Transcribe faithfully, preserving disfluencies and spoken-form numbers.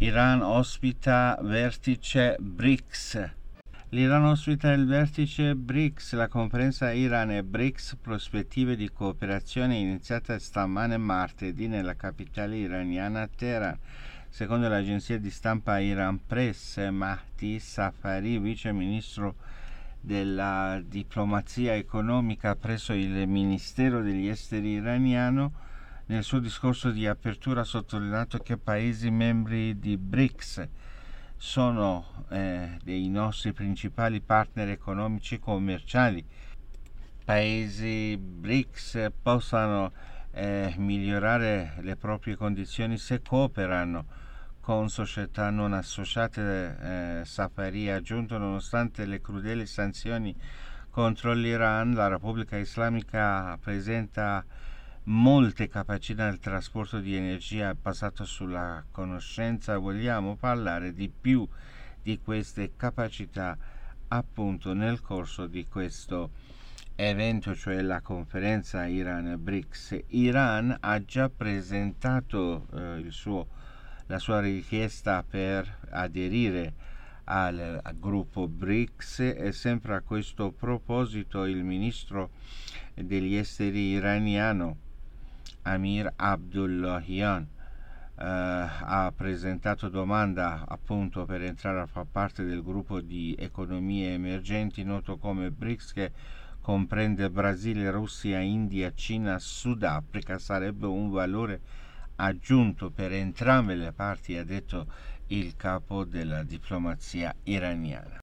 Iran ospita vertice BRICS. L'Iran ospita il vertice BRICS, la conferenza Iran e BRICS, prospettive di cooperazione, iniziata stamane martedì nella capitale iraniana Teheran. Secondo l'agenzia di stampa Iran Press, Mahdi Safari, vice ministro della diplomazia economica presso il Ministero degli Esteri iraniano, nel suo discorso di apertura ha sottolineato che paesi membri di BRICS sono eh, dei nostri principali partner economici e commerciali. Paesi BRICS possano eh, migliorare le proprie condizioni se cooperano con società non associate. eh, Safari ha aggiunto: nonostante le crudeli sanzioni contro l'Iran, la Repubblica Islamica presenta molte capacità nel trasporto di energia basato sulla conoscenza. Vogliamo parlare di più di queste capacità appunto nel corso di questo evento, cioè la conferenza Iran BRICS. Iran ha già presentato eh, il suo, la sua richiesta per aderire al, al gruppo BRICS, e sempre a questo proposito il ministro degli esteri iraniano Amir Abdullahian eh, ha presentato domanda appunto per entrare a far parte del gruppo di economie emergenti noto come BRICS, che comprende Brasile, Russia, India, Cina, Sudafrica. Sarebbe un valore aggiunto per entrambe le parti, ha detto il capo della diplomazia iraniana.